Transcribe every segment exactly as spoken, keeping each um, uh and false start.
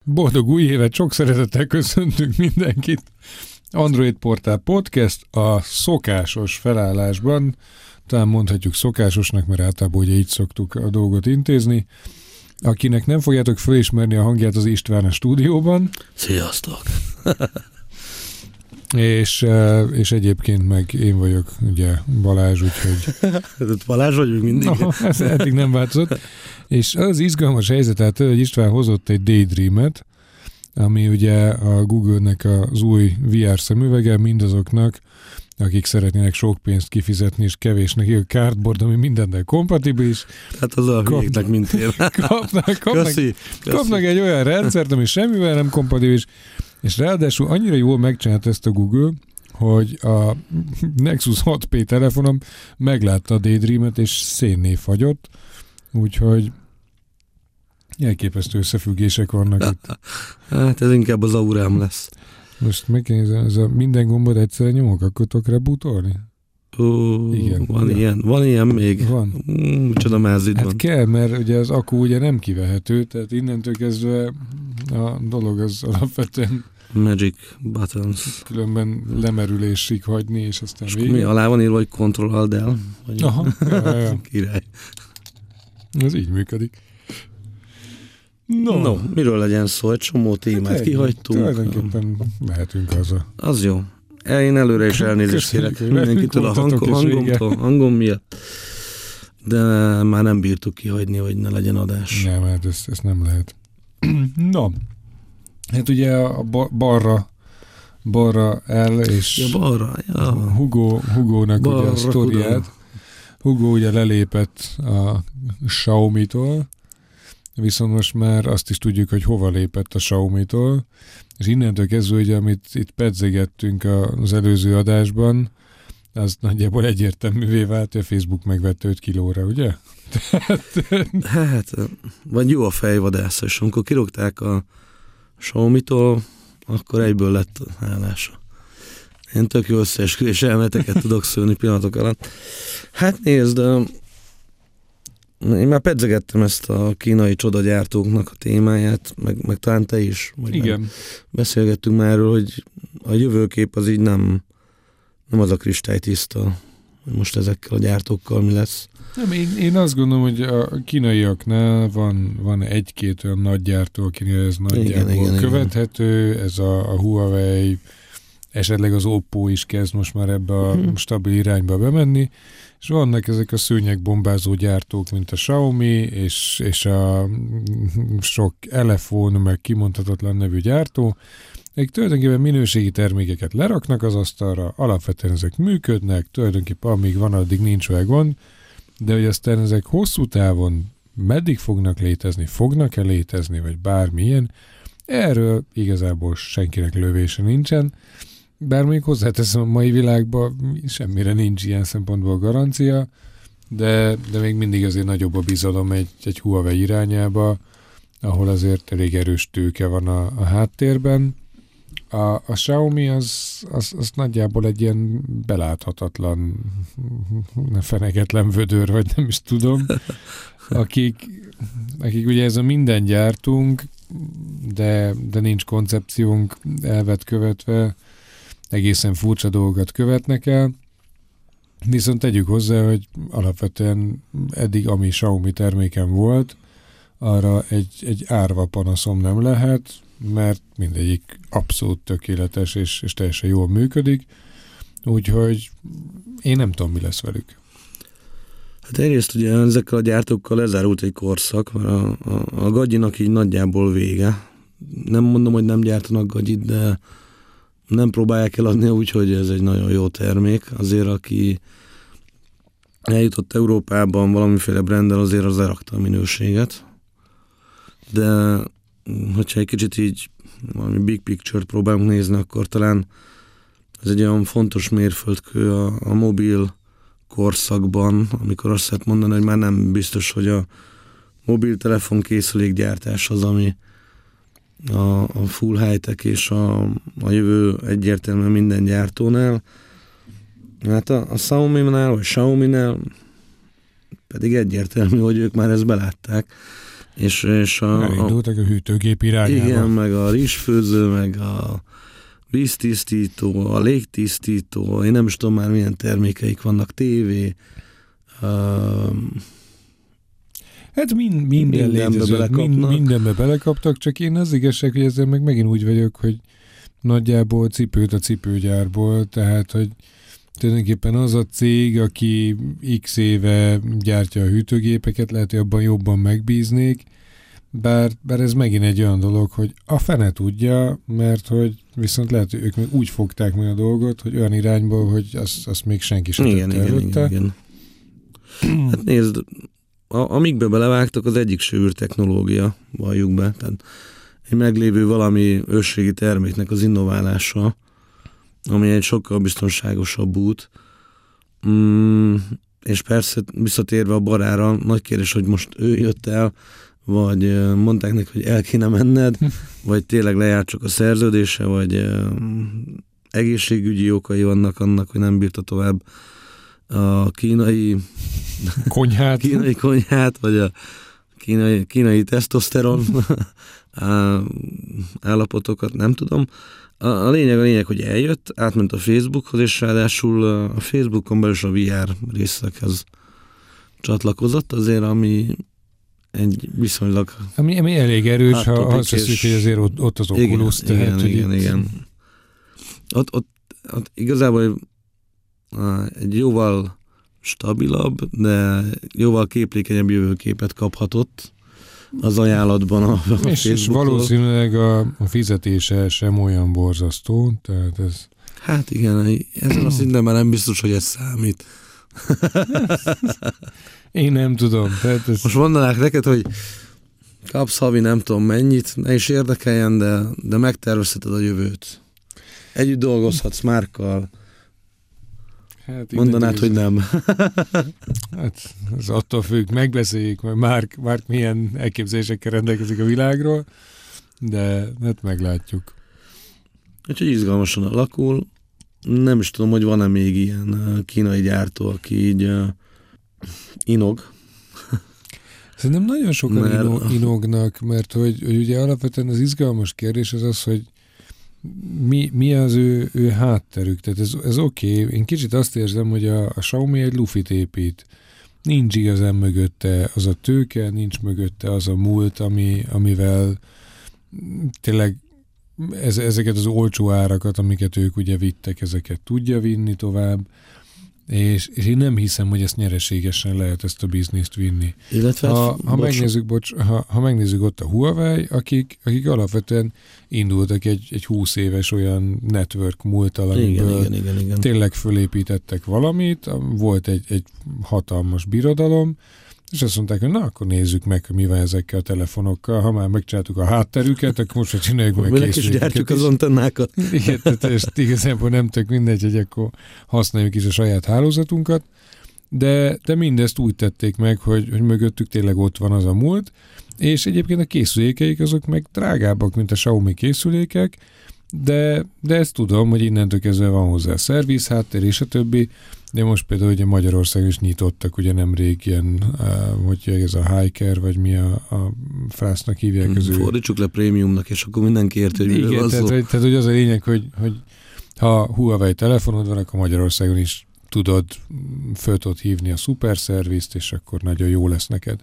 Boldog új évet, sok szeretettel köszöntünk mindenkit. Android Portál Podcast a szokásos felállásban, talán mondhatjuk szokásosnak, mert általában ugye így szoktuk a dolgot intézni. Akinek nem fogjátok felismerni a hangját, az István a stúdióban. Sziasztok! És, és egyébként meg én vagyok, ugye Balázs, úgyhogy... Balázs vagyunk mindig. Aha, ez eddig nem változott. És az izgalmas helyzet, hát, hogy István hozott egy Daydream-et, ami ugye a Google-nek az új vé er szemüvege mindazoknak, akik szeretnének sok pénzt kifizetni, és kevés neki a cardboard, ami mindennel kompatibilis. Hát az a hülyéknek mint én. Kapnak, kapnak, köszi, köszi. kapnak egy olyan rendszert, ami semmivel nem kompatibilis, és ráadásul annyira jól megcsinált ezt a Google, hogy a Nexus hat P telefonom meglátta a Daydream-et, és szénné fagyott, úgyhogy elképesztő összefüggések vannak itt. Hát ez inkább az aurám lesz. Most megkérdezem, ez a minden gombot egyszerre nyomok, akkor tudok rebootolni? Ó, Igen. Van Igen. ilyen, van ilyen még. Van. Mm, csoda mázid Hát van. kell, mert ugye az akku ugye nem kivehető, tehát innentől kezdve a dolog az alapvetően Magic buttons. különben lemerülésig hagyni, és aztán És végig. mi alá van írva, hogy Control Del? Vagy Aha, ja, ja. Király. Ez így működik. No. no, miről legyen szó? Egy csomó témát hát kihagytunk. Tulajdonképpen mehetünk haza. Az jó. Én előre is elnézést kérek mindenkitől a hang, hangomtól, hangom miatt. De már nem bírtuk kihagyni, hogy ne legyen adás. Nem, hát ezt, ezt nem lehet. No, hát ugye a ba- balra balra el, és ja, balra, ja. Hugo, Hugónak ugye a sztoriát. Hugo ugye lelépett a Xiaomi-tól, viszont most már azt is tudjuk, hogy hova lépett a Xiaomi-tól, és innentől kezdve, ugye, amit itt pedzegettünk az előző adásban, az nagyjából egyértelművé vált, hogy a Facebook megvette öt kilóra, ugye? Hát, vagy jó a fejvadász, és amikor kirúgták a Xiaomi-tól, akkor egyből lett hálása. Én tök jó összeesküvés elméleteket tudok szőni pillanatok alatt. Hát nézd, én már pedzegettem ezt a kínai csodagyártóknak a témáját, meg, meg talán te is. Igen. Beszélgettünk már erről, hogy a jövőkép az így nem, nem az a kristálytiszta, hogy most ezekkel a gyártókkal mi lesz. Nem, én, én azt gondolom, hogy a kínaiaknál van, van egy-két olyan nagy gyártó, akinél ez nagyjából igen, igen, követhető, igen. Ez a, a Huawei, esetleg az Oppo is kezd most már ebbe a uh-huh. stabil irányba bemenni, és vannak ezek a szőnyegbombázó gyártók, mint a Xiaomi, és, és a sok Elefon, meg kimondhatatlan nevű gyártó, akik tulajdonképpen minőségi termékeket leraknak az asztalra, alapvetően ezek működnek, tulajdonképpen amíg van, addig nincs olyan gond, de hogy aztán ezek hosszú távon meddig fognak létezni, fognak-e létezni, vagy bármilyen, erről igazából senkinek lövése nincsen, bár mondjuk hozzáteszem, a mai világban semmire nincs ilyen szempontból garancia, de, de még mindig azért nagyobb a bizalom egy, egy Huawei irányába, ahol azért elég erős tőke van a, a háttérben. A, a Xiaomi az, az, az nagyjából egy ilyen beláthatatlan, feneketlen vödör, vagy nem is tudom, akik, akik ugye ez a minden gyártunk, de, de nincs koncepciónk elvet követve, egészen furcsa dolgokat követnek el, viszont tegyük hozzá, hogy alapvetően eddig, ami Xiaomi terméken volt, arra egy, egy árva panaszom nem lehet, mert mindegyik abszolút tökéletes és, és teljesen jól működik, úgyhogy én nem tudom, mi lesz velük. Hát egyrészt ugye ezekkel a gyártókkal lezárult egy korszak, mert a, a, a gagyinak így nagyjából vége. Nem mondom, hogy nem gyártanak gagyit, de nem próbálják eladni úgy, hogy ez egy nagyon jó termék. Azért, aki eljutott Európában valamiféle branddel, azért az elrakta a minőséget. De hogyha egy kicsit így valami big picture-t próbálunk nézni, akkor talán ez egy olyan fontos mérföldkő a, a mobil korszakban, amikor azt lehet mondani, hogy már nem biztos, hogy a mobiltelefon készülékgyártás az, ami a, a full high-tech és a, a jövő egyértelműen minden gyártónál. Hát a, a Xiaomi-nál, vagy Xiaomi-nál pedig egyértelmű, hogy ők már ezt belátták, És, és a, elindultak a hűtőgép irányába. Igen, meg a rizsfőző, meg a víztisztító, a légtisztító, én nem is tudom már milyen termékeik vannak, tévé. Um, hát mind, minden létező, mind, mindenbe belekaptak, csak én az igazság, hogy ezzel meg megint úgy vagyok, hogy nagyjából cipőt a cipőgyárból, tehát, hogy tulajdonképpen az a cég, aki x éve gyártja a hűtőgépeket, lehet, hogy abban jobban megbíznék, bár, bár ez megint egy olyan dolog, hogy a fene tudja, mert hogy viszont lehet, hogy ők meg úgy fogták meg a dolgot, hogy olyan irányból, hogy azt, azt még senki sem igen, tette igen, előtte. igen, igen. Hát nézd, a, amikbe belevágtak, az egyik se űrtechnológia, valljuk be, tehát egy meglévő valami ősrégi terméknek az innoválása, ami egy sokkal biztonságosabb út. Mm, és persze visszatérve a barára, nagy kérdés, hogy most ő jött el, vagy mondták neki, hogy el kéne menned, vagy tényleg lejárt csak a szerződése, vagy uh, egészségügyi okai vannak annak, hogy nem bírta tovább a kínai konyhát, kínai konyhát, vagy a kínai, kínai tesztoszteron állapotokat, nem tudom. A, a lényeg a lényeg, hogy eljött, átment a Facebookhoz, és ráadásul a Facebookon belül a vé er részekhez csatlakozott, azért ami egy viszonylag... Ami, ami elég erős, ha azt hiszük, hogy azért ott, ott az Oculus. Igen, tehát, igen, igen, itt... igen. Ott, ott, ott igazából egy jóval stabilabb, de jóval képlékenyebb jövőképet kaphatott az ajánlatban a, a és, és valószínűleg a, a fizetése sem olyan borzasztó, tehát ez... Hát igen, ezen a szinten már nem biztos, hogy ez számít. Én nem tudom. Tehát ez... Most mondanák neked, hogy kapsz havi nem tudom mennyit, ne is érdekeljen, de, de megtervezheted a jövőt. Együtt dolgozhatsz Márkkal. Hát, mondanád, hogy nem. Hát ez attól függ, megbeszéljük, hogy Márk, Márk milyen elképzelésekkel rendelkezik a világról, de hát meglátjuk. Úgyhogy izgalmasan alakul. Nem is tudom, hogy van-e még ilyen kínai gyártó, aki így uh, inog. Szerintem nagyon sokan mert... inog, inognak, mert hogy, hogy ugye alapvetően az izgalmas kérdés az az, hogy mi, mi az ő, ő hátterük. Tehát ez, ez oké. Okay. Én kicsit azt érzem, hogy a, a Xiaomi egy lufit épít. Nincs igazán mögötte az a tőke, nincs mögötte az a múlt, ami, amivel tényleg ez, ezeket az olcsó árakat, amiket ők ugye vittek, ezeket tudja vinni tovább, és, és én nem hiszem, hogy ezt nyereségesen lehet ezt a bizniszt vinni. Illetve ha, ha, megnézzük, bocs, ha, ha megnézzük ott a Huawei, akik, akik alapvetően indultak egy, egy húsz éves olyan network múltal, amiből igen, igen, igen, igen. tényleg fölépítettek valamit, volt egy, egy hatalmas birodalom, és azt mondták, hogy na, akkor nézzük meg, mi van ezekkel a telefonokkal. Ha már megcsináltuk a hátterüket, akkor most már csináljuk meg készülékeket is. Gyártjuk az antennákat. Igen, tehát igazából nem tök mindegy, hogy akkor használjuk is a saját hálózatunkat, de, de mindezt úgy tették meg, hogy, hogy mögöttük tényleg ott van az a múlt, és egyébként a készülékeik azok meg drágábbak, mint a Xiaomi készülékek, de, de ezt tudom, hogy innentől kezdve van hozzá szerviz, háttér és a többi, de most például ugye Magyarországon is nyitottak, ugye nemrég ilyen, uh, hogy ez a Hiker, vagy mi a, a frásznak hívják az ő. Fordítsuk le prémiumnak, és akkor mindenki érti, hogy igen, tehát, hogy, tehát hogy az a lényeg, hogy, hogy ha Huawei telefonod van, akkor Magyarországon is tudod, föl tudod hívni a szuperszervizt, és akkor nagyon jó lesz neked.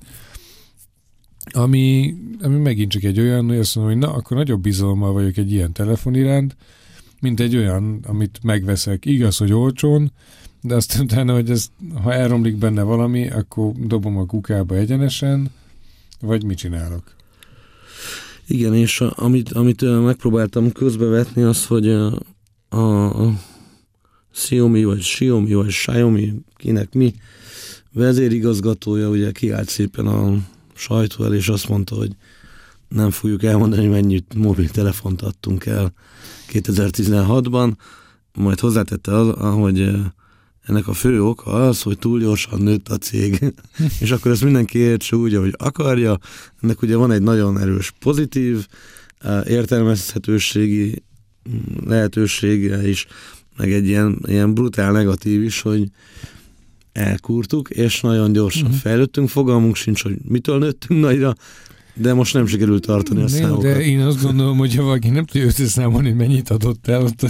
Ami, ami megint csak egy olyan, hogy azt mondom, hogy na, akkor nagyobb bizalommal vagyok egy ilyen telefon iránt, mint egy olyan, amit megveszek. Igaz, hogy olcsón, de azt utána, hogy ez, ha elromlik benne valami, akkor dobom a kukába egyenesen, vagy mit csinálok? Igen, és a, amit, amit megpróbáltam közbevetni, az, hogy a, a, a Xiaomi, vagy Xiaomi, vagy Xiaomi, kinek mi, vezérigazgatója ugye kiállt szépen a sajtó el, és azt mondta, hogy nem fogjuk elmondani, hogy mennyit mobiltelefont adtunk el kétezer-tizenhatban, majd hozzátette az, hogy ennek a fő oka az, hogy túl gyorsan nőtt a cég. És akkor ezt mindenki értse úgy, ahogy akarja. Ennek ugye van egy nagyon erős pozitív értelmezhetőségi lehetősége is, meg egy ilyen, ilyen brutál negatív is, hogy elkúrtuk, és nagyon gyorsan uh-huh. fejlődtünk, fogalmunk sincs, hogy mitől nőttünk nagyra, De most nem sikerült tartani a számokat. De én azt gondolom, hogy ha valaki nem tudja összeszámolni, hogy mennyit adott el, ott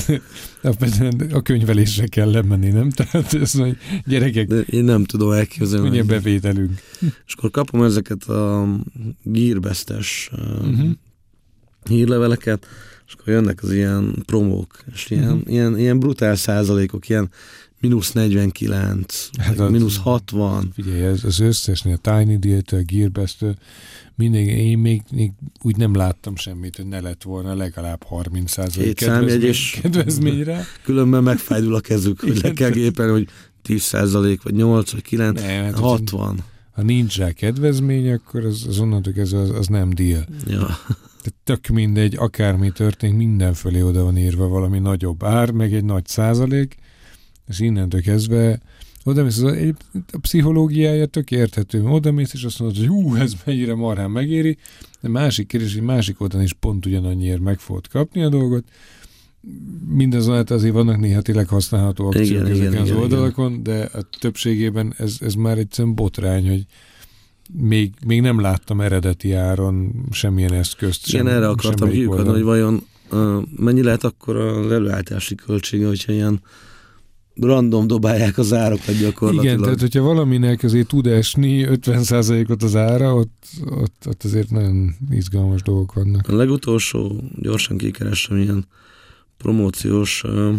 a könyvelésre kell lemenni, nem? Tehát ez nagy gyerekek. De én nem tudom elképzelni. Ugye bevételünk. És akkor kapom ezeket a Gearbest-es uh-huh. hírleveleket, és akkor jönnek az ilyen promók, és ilyen, uh-huh. ilyen, ilyen brutál százalékok, ilyen mínusz negyvenkilenc, hát mínusz hatvan. Figyelj, ez az összesnél, a Tiny Deal-től, a Gearbest-től, mindig, én még, még úgy nem láttam semmit, hogy ne lett volna legalább harminc százalék kedvezmény, kedvezményre. Különben megfájdul a kezük, hogy le kell gépelni, hogy tíz százalék, vagy nyolc, vagy kilenc, ne, hát hatvan. Ha nincs rá kedvezmény, akkor az, az onnantól kezdve az, az nem deal. Ja. Tehát tök mindegy, akármi történik, mindenfölé oda van írva valami nagyobb ár, meg egy nagy százalék, és innentől kezdve odamész, az, a pszichológiája tök érthető, odamész, és azt mondod, hogy hú, ez mennyire marhán megéri, de másik kérdés, hogy másik oldalon is pont ugyanannyiért meg fogod kapni a dolgot. Mindazonáltal azért vannak néha tényleg használható akciók igen, ezeken igen, az igen, oldalakon, igen. De a többségében ez, ez már egyszerűen botrány, hogy még, még nem láttam eredeti áron semmilyen eszközt. Igen, sem, erre akartam kiukadni, hogy vajon uh, mennyi lehet akkor az előállítási költsége, hogyha ilyen random dobálják az árakat gyakorlatilag. Igen, tehát hogyha valaminek azért tud esni ötven százalékot az ára, ott, ott, ott azért nagyon izgalmas dolgok vannak. A legutolsó, gyorsan kikeresem ilyen promóciós, uh,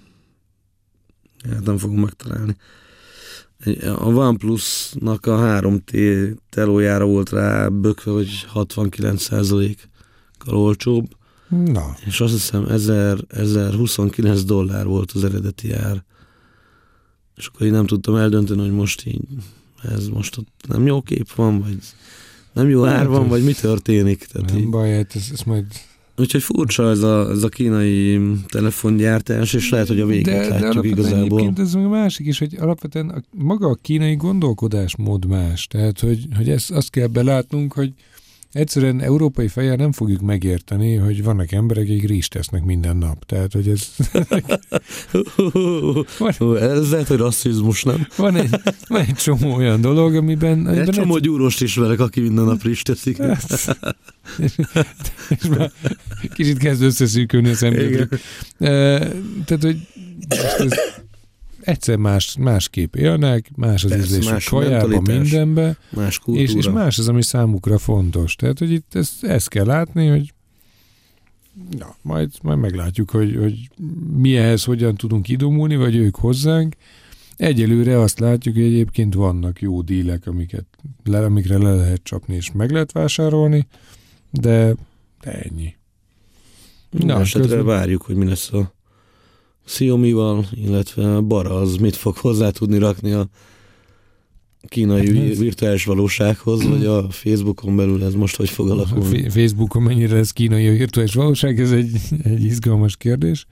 hát nem fogom megtalálni. A OnePlus-nak a három té telójára volt rá bökve, hogy hatvankilenc százalékkal olcsóbb. Na. És azt hiszem ezer-huszonkilenc dollár volt az eredeti ár. És akkor én nem tudtam eldönteni, hogy most így ez most ott nem jó kép van, vagy nem jó ár van, vagy mi történik. Tehát nem így... baj, hát ez, ez majd... Úgyhogy furcsa ez a, ez a kínai telefongyártás, és lehet, hogy a végét de, látjuk de igazából. De ez meg a másik is, hogy alapvetően a, maga a kínai gondolkodásmód más. Tehát, hogy, hogy ezt, azt kell belátnunk, hogy egyszerűen európai fejjel nem fogjuk megérteni, hogy vannak emberek, akik rizst tesznek minden nap. Tehát, hogy ez... van, ez lehet, hogy rasszizmus, nem? Van egy, van egy csomó olyan dolog, amiben... Egy csomó egy... gyúrost ismerek, aki minden nap rizst teszik. és, és már kicsit kezd összeszűkölni a szemgyötrük. Tehát, hogy ez egyszer más, másképp élnek, más az ízlésük kajában, mindenbe, más kultúra. És, és más az, ami számukra fontos. Tehát, hogy itt ezt, ezt kell látni, hogy na, majd, majd meglátjuk, hogy, hogy mi ehhez hogyan tudunk idomulni, vagy ők hozzánk. Egyelőre azt látjuk, hogy egyébként vannak jó dílek, amiket, le, amikre le lehet csapni, és meg lehet vásárolni, de, de ennyi. Na, esetre közben... várjuk, hogy mi lesz a Xiaomi-val, illetve Bara az mit fog hozzá tudni rakni a kínai hát, virtuális valósághoz, vagy a Facebookon belül ez most hogy fog alakulni? A Facebookon mennyire lesz kínai a virtuális valóság, ez egy, egy izgalmas kérdés.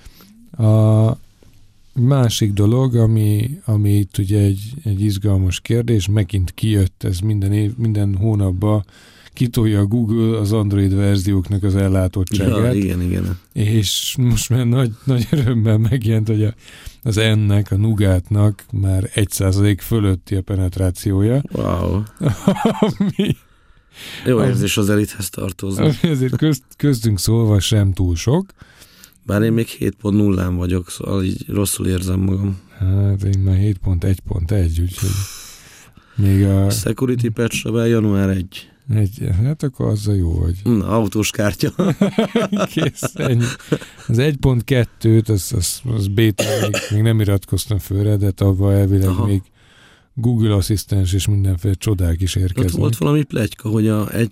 A másik dolog, ami, ami itt ugye egy, egy izgalmas kérdés, megint kijött, ez minden év, minden hónapban kitolja a Google az Android verzióknak az ellátottságát. Ja, igen, igen. És most már nagy, nagy örömmel megjelent, hogy a, az N-nek, a Nougatnak már egy százalék fölötti a penetrációja. Wow. Ami, jó érzés az elithez tartozni. Ezért közt, köztünk szólva sem túl sok. Bár én még hét pont nullán vagyok, szóval így rosszul érzem magam. Hát én már hét pont egy pont egy, úgyhogy még a... Security patch-re január elseje. Egy, hát akkor az a jó, hogy... Na, autós kártya. Kész, ennyi. Az egy pont kettőt, az, az, az beta, még, még nem iratkoztam fölre, de abban elvileg Aha. még Google Asszisztens és mindenféle csodák is érkeznek. Ott volt valami pletyka, hogy a egy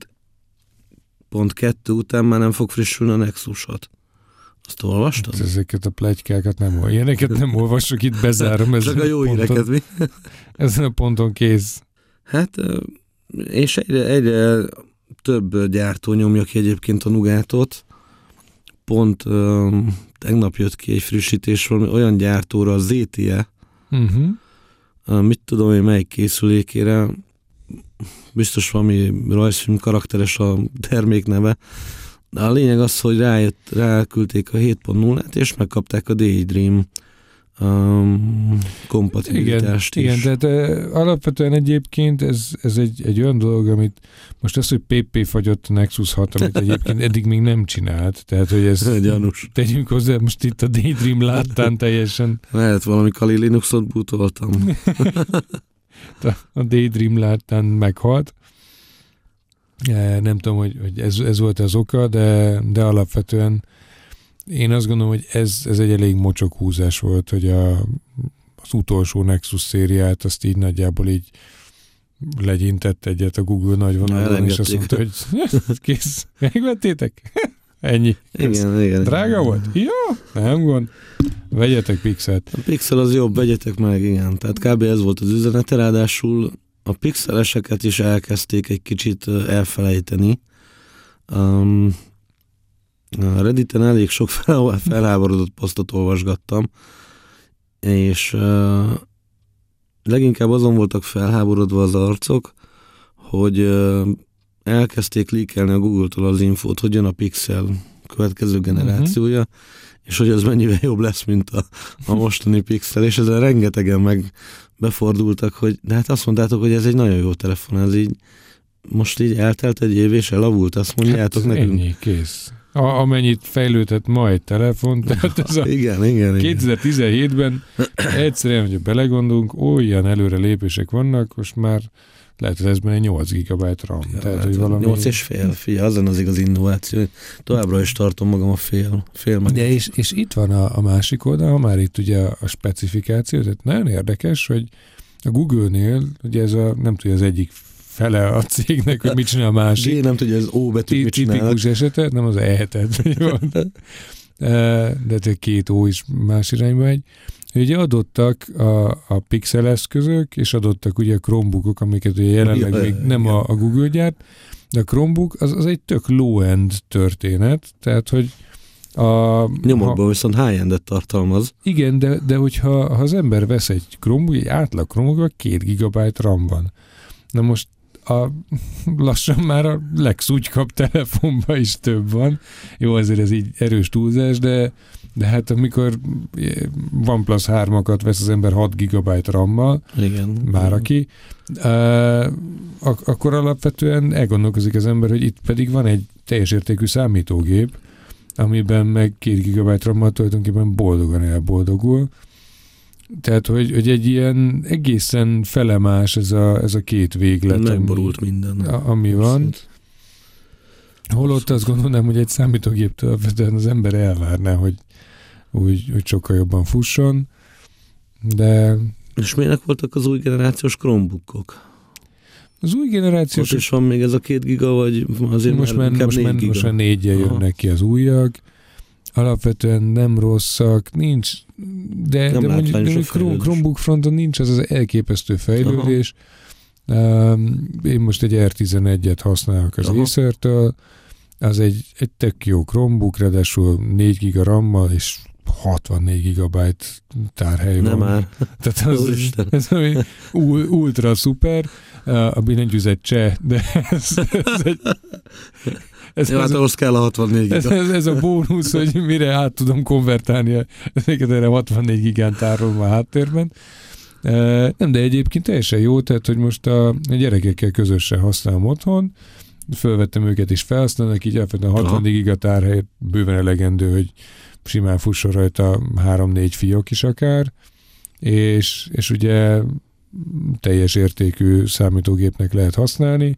pont kettő után már nem fog frissülni a Nexus-ot. Azt olvastad? Hát ezeket a pletykákat nem olvasok. Ilyeneket nem olvasok, itt bezárom. Csak a jó híreket, mi? Ezen a ponton kész. Hát... És egyre, egyre több gyártó nyomja ki egyébként a Nougatot. Pont um, tegnap jött ki egy frissítés valami olyan gyártóra, a zé té e. Uh-huh. Uh, mit tudom én, melyik készülékére. Biztos valami rajzfilm karakteres a termék neve. De a lényeg az, hogy rájött, ráküldték a hét pont nullát, és megkapták a Daydream um, kompatibilitást igen, is. Igen, tehát uh, alapvetően egyébként ez, ez egy, egy olyan dolog, amit most az, hogy pé pé fagyott a Nexus hat, amit egyébként eddig még nem csinált, tehát hogy ez gyanús. Tegyünk hozzá, most itt a Daydream láttán teljesen. Lehet valami Kali Linuxot bootoltam. A Daydream láttán meghalt. Nem tudom, hogy, hogy ez, ez volt az oka, de, de alapvetően én azt gondolom, hogy ez, ez egy elég mocsok húzás volt, hogy a, az utolsó Nexus szériát azt így nagyjából így legyintett egyet a Google nagyvonalon, és azt mondta, hogy kész, megvettétek? Ennyi. Igen, igen. Drága volt? Ja, nem gond. Vegyetek Pixelt. A Pixel az jobb, vegyetek meg, igen. Tehát kb. Ez volt az üzenete, ráadásul a pixeleseket is elkezdték egy kicsit elfelejteni. Um, a Redditen elég sok fel, felháborodott posztot olvasgattam, és uh, leginkább azon voltak felháborodva az arcok, hogy uh, elkezdték leakelni a Google-tól az infót, hogy jön a Pixel következő generációja, uh-huh. és hogy az mennyivel jobb lesz, mint a, a mostani Pixel, és ezzel rengetegen meg befordultak, hogy de hát azt mondtátok, hogy ez egy nagyon jó telefon, ez így most így eltelt egy év, és elavult, azt mondjátok hát nekünk. Ennyi, kész. A, amennyit fejlődött ma egy telefon, tehát ez a igen, igen, kétezer-tizenhétben egyszerűen, hogy belegondolunk, olyan előre lépések vannak, most már lehet, hogy ez benne nyolc gigabyte RAM. Ja, tehát, hát hogy valami... nyolc és fél, figyelj, azon az igaz innováció. Továbbra is tartom magam a fél. fél meg. De és, és itt van a, a másik oldal, ha már itt ugye a, a specifikáció, tehát nagyon érdekes, hogy a Google-nél, ugye ez a, nem tudja az egyik fele a cégnek, hogy mit csinál a másik. G nem tudja, az O betűt mit csinálnak. Tipikus esetet, nem az E-hetet. De két O is más irányba megy. Ugye adottak a, a Pixel eszközök, és adottak ugye a Chromebookok, amiket ugye jelenleg ja, még nem a, a Google gyárt, de a Chromebook az, az egy tök low-end történet, tehát hogy a... Nyomokban viszont high-endet tartalmaz. Igen, de, de hogyha ha az ember vesz egy Chromebook, egy átlag Chromebookban két gigabyte RAM van. Na most a, lassan már a legszúgykap telefonban is több van. Jó, azért ez így erős túlzás, de De hát amikor OnePlus hármakat vesz az ember hat gigabyte RAM-mal, igen, már aki, uh, ak- akkor alapvetően elgondolkozik az ember, hogy itt pedig van egy teljes értékű számítógép, amiben meg két gigabyte RAM-mal tulajdonképpen boldogan elboldogul. Tehát, hogy, hogy egy ilyen egészen felemás ez a, ez a két véglet. Megborult ami, minden. A, ami van. Holott azt gondolnám, hogy egy számítógéptől az ember elvárná, hogy úgy, úgy sokkal jobban fusson, de... És milyenek voltak az új generációs Chromebookok? Az új generációs... Ott is van még ez a két giga, vagy azért most már most négy giga? Most már négyen jönnek ki az újak. Alapvetően nem rosszak, nincs, de, de mondjuk de Chromebook fronton nincs az az elképesztő fejlődés. Aha. Én most egy er tizenegyet használok az Acer-től, az egy, egy tök jó Chromebook, ráadásul négy giga RAM-mal, és hatvannégy gigabyte tárhely nem van. már. Tehát az, ez ami ultra szuper, a billentyűzet cseh, de ez, ez egy... Ez, ja, hát ahhoz kell a hatvannégy giga. Ez, ez, ez a bónusz, hogy mire át tudom konvertálni ezeket erre hatvannégy gigán tárolom a háttérben. Nem, de egyébként teljesen jó, tehát hogy most a, a gyerekekkel közösen használom otthon, fölvettem őket is felhasználnak, így elfedem a hatvannégy giga tárhelyet bőven elegendő, hogy simán fusson rajta három-négy fiók is akár, és, és ugye teljes értékű számítógépnek lehet használni.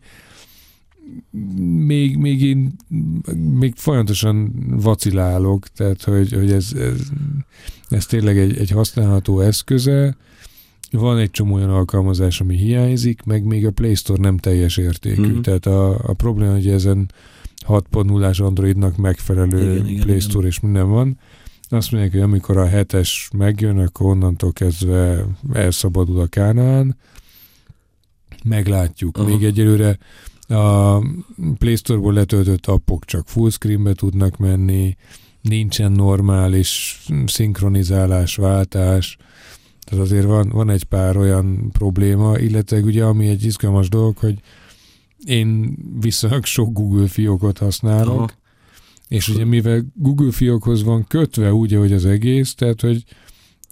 Még, még én még folyamatosan vacilálok, tehát hogy, hogy ez, ez, ez tényleg egy, egy használható eszköze. Van egy csomó olyan alkalmazás, ami hiányzik, meg még a Play Store nem teljes értékű. Mm-hmm. Tehát a, a probléma, hogy ezen hat pont nullás Androidnak megfelelő igen, igen, Play Store igen. és minden van. Azt mondják, hogy amikor a hetes megjön, akkor onnantól kezdve elszabadul a Kánaán. Meglátjuk. Aha. Még egyelőre a Play Store-ból letöltött appok csak fullscreenbe tudnak menni, nincsen normális szinkronizálás, váltás, tehát azért van, van egy pár olyan probléma, illetve ugye ami egy izgalmas dolog, hogy én viszonylag sok Google fiókot használok, aha. és ugye mivel Google fiókhoz van kötve úgy, ahogy az egész, tehát hogy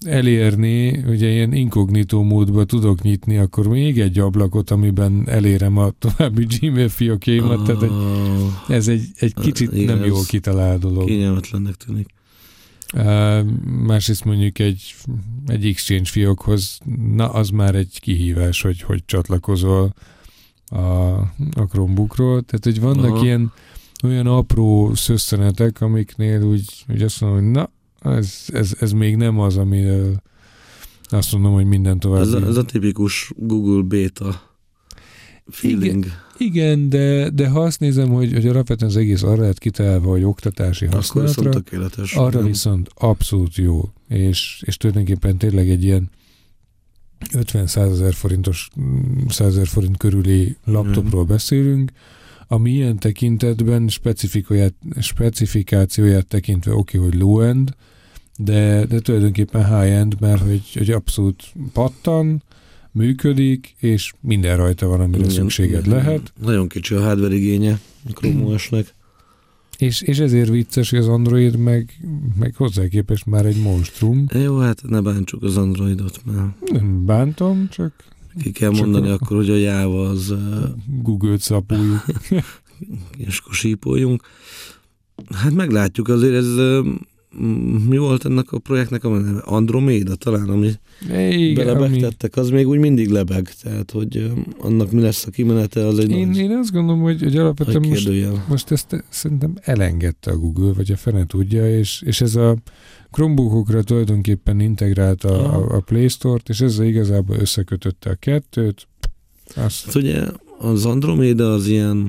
elérni, ugye ilyen inkognitó módba tudok nyitni, akkor még egy ablakot, amiben elérem a további Gmail fiókjaimat, oh, tehát egy, ez egy, egy kicsit igen, nem jól kitalált dolog. Kényelmetlennek tűnik. Uh, másrészt mondjuk egy, egy Exchange fiókhoz, na az már egy kihívás, hogy, hogy csatlakozol a, a Chromebookról, tehát hogy vannak aha. ilyen olyan apró szösszenetek, amiknél úgy, úgy azt mondom, hogy na, ez, ez, ez még nem az, amiről azt mondom, hogy minden tovább. Ez a, ez a tipikus Google beta feeling. Igen, igen de, de ha azt nézem, hogy, hogy alapvetően az egész arra lett kitalálva, hogy oktatási használatra, arra nem? Viszont abszolút jó, és, és tulajdonképpen tényleg egy ilyen ötven-százezer forintos, százezer forint körüli laptopról hmm. beszélünk, ami ilyen tekintetben specifikációját tekintve oké, okay, hogy low-end, de, de tulajdonképpen high-end, mert hogy, hogy abszolút pattan, működik, és minden rajta van, amire szükséged lehet. Nagyon kicsi a hardware igénye a Chrome o es-nek. És, és ezért vicces, hogy az Android meg, meg hozzá képest már egy monstrum. Jó, hát ne bántsuk az Androidot már. Nem bántom, csak... Ki kell mondani a... akkor, hogy a Java az... Google-t szapuljuk. És akkor sípoljunk. Hát meglátjuk, azért ez... Mi volt ennek a projektnek a neve? Andromeda talán, ami igen, belebegtettek, az még úgy mindig lebeg, tehát hogy annak mi lesz a kimenete, az egy én, nagy... Én azt gondolom, hogy, hogy alapvetően most, most ezt szerintem elengedte a Google, vagy a fene tudja, és, és ez a Chromebookokra tulajdonképpen integrált a, a, a Play Store-t, és ezzel igazából összekötötte a kettőt. Azt... Hát ugye az Andromeda az ilyen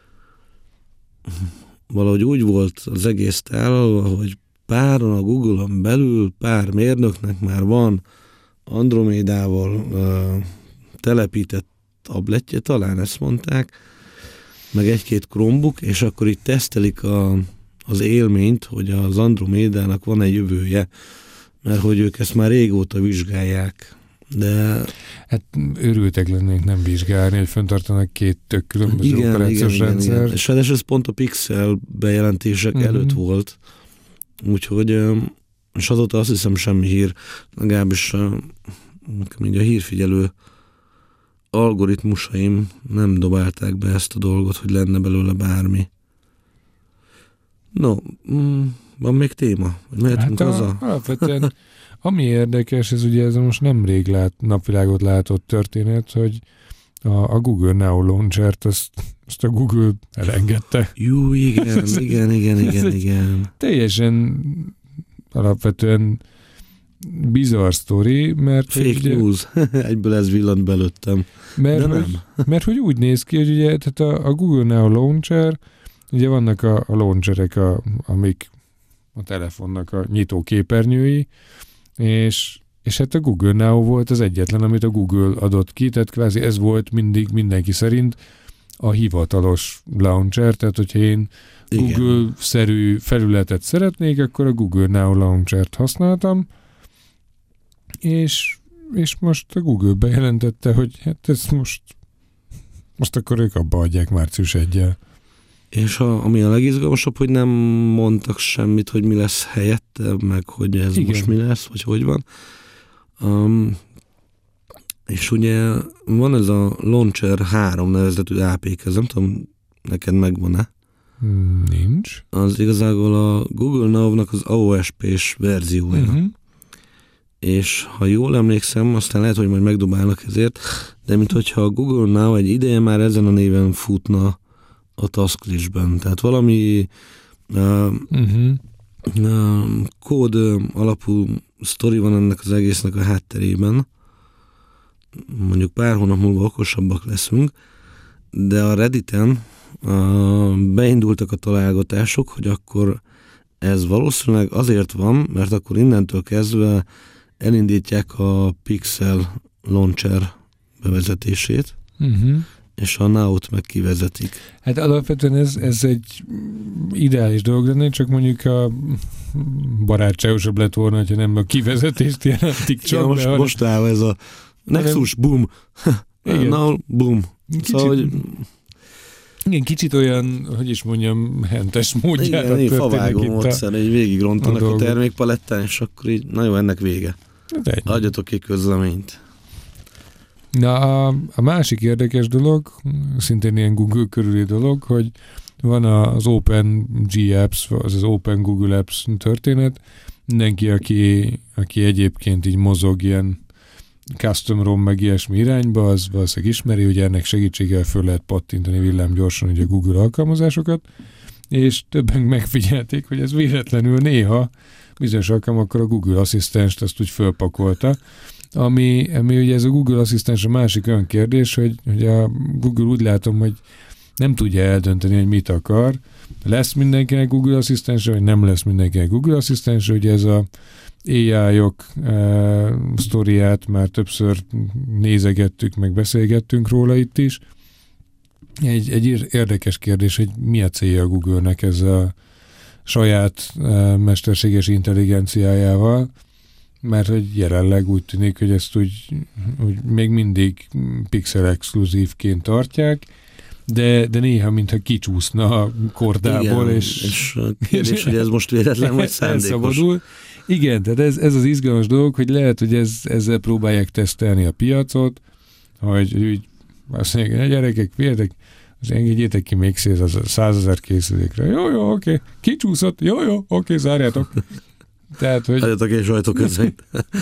valahogy úgy volt az egész tálalva, hogy páron a Google-on belül pár mérnöknek már van Andromédával uh, telepített tabletje, talán ezt mondták, meg egy-két Chromebook, és akkor itt tesztelik a, az élményt, hogy az Andromédának van egy jövője, mert hogy ők ezt már régóta vizsgálják. De... Hát őrültek lennénk nem vizsgálni, hogy fenntartanak két tök különböző igen, operációs igen, rendszer. Igen, igen. És hát ez pont a Pixel bejelentések uh-huh. előtt volt. Úgyhogy, és azóta azt hiszem semmi hír, legalábbis nekem így a hírfigyelő algoritmusaim nem dobálták be ezt a dolgot, hogy lenne belőle bármi. No, van még téma? Mehetünk hát haza? Alapvetően, ami érdekes, ez ugye ez most nemrég lát, napvilágot látott történet, hogy a, a Google Now Launchert azt, azt a Google elengedte. Jó, igen, ez igen, igen, igen, igen. Teljesen alapvetően bizarr sztori, mert... Fake ugye, news. Egyből ez villant belőttem. Mert, de hogy, nem. Mert hogy úgy néz ki, hogy ugye tehát a, a Google Now Launcher, ugye vannak a, a launcherek, a, amik a telefonnak a nyitó képernyői, és És hát a Google Now volt az egyetlen, amit a Google adott ki, tehát kvázi ez volt mindig mindenki szerint a hivatalos launcher, tehát hogyha én igen. Google-szerű felületet szeretnék, akkor a Google Now Launchert használtam, és, és most a Google bejelentette, hogy hát ezt most, most akkor ők abba adják március elsejével. És a, ami a legizgalmasabb, hogy nem mondtak semmit, hogy mi lesz helyette, meg hogy ez igen. most mi lesz, vagy hogy van. Um, és ugye van ez a Launcher három nevezetű á pé ká, nem tudom, neked megvan-e? Nincs. Az igazából a Google Now-nak az á o es pés verziója. Uh-huh. És ha jól emlékszem, aztán lehet, hogy majd megdobálnak ezért, de mint hogyha a Google Now egy ideje már ezen a néven futna a tasklistben. Tehát valami uh, uh-huh. uh, kód alapú sztori van ennek az egésznek a hátterében. Mondjuk pár hónap múlva okosabbak leszünk, de a Redditen uh, beindultak a találgatások, hogy akkor ez valószínűleg azért van, mert akkor innentől kezdve elindítják a Pixel Launcher bevezetését, uh-huh. és a Now-t meg kivezetik. Hát alapvetően ez, ez egy ideális dolog lenne, csak mondjuk a barátságosabb lett volna, hogyha nem a kivezetést jelentik csak. Ja, most, most áll ez a Nexus, boom, Now, boom. Kicsit, szóval, hogy... Igen, kicsit olyan, hogy is mondjam, hentes módjára történik. Igen, favágó módszer, így végig rontanak a, a termékpalettán, és akkor így, na jó, ennek vége. Adjatok ki közleményt. Na, a, a másik érdekes dolog, szintén ilyen Google körüli dolog, hogy van az Open G Apps, az az Open Google Apps történet. Mindenki, aki, aki egyébként így mozog ilyen custom ROM meg ilyesmi irányba, az valószínűleg ismeri, hogy ennek segítségével föl lehet pattintani villámgyorsan ugye a Google alkalmazásokat, és többen megfigyelték, hogy ez véletlenül néha bizonyos alkalmakkor a Google asszisztenst azt úgy fölpakolta, ami, ami ugye ez a Google asszisztens a másik olyan kérdés, hogy, hogy a Google úgy látom, hogy nem tudja eldönteni, hogy mit akar. Lesz mindenkinek Google asszisztense, vagy nem lesz mindenkinek Google asszisztense, ugye ez a á i-ok e, sztoriát már többször nézegettük, meg beszélgettünk róla itt is. Egy, egy érdekes kérdés, hogy mi a célja a Google-nek ez a saját e, mesterséges intelligenciájával, mert hogy jelenleg úgy tűnik, hogy ezt úgy, úgy még mindig pixel exkluzívként tartják, de, de néha mintha kicsúszna a kordából, igen, és, és a kérdés, hogy ez most véletlen vagy szándékos. Igen, tehát ez, ez az izgalmas dolog, hogy lehet, hogy ez, ezzel próbálják tesztelni a piacot, hogy úgy azt mondják, hogy gyerekek, figyeljetek, engedjétek ki még százezer készülékre. Jó, jó, oké, okay. Kicsúszott, jó, jó, oké, okay, zárjátok. Tehát, hogy... Hagyjatok egy sajtóközleményt.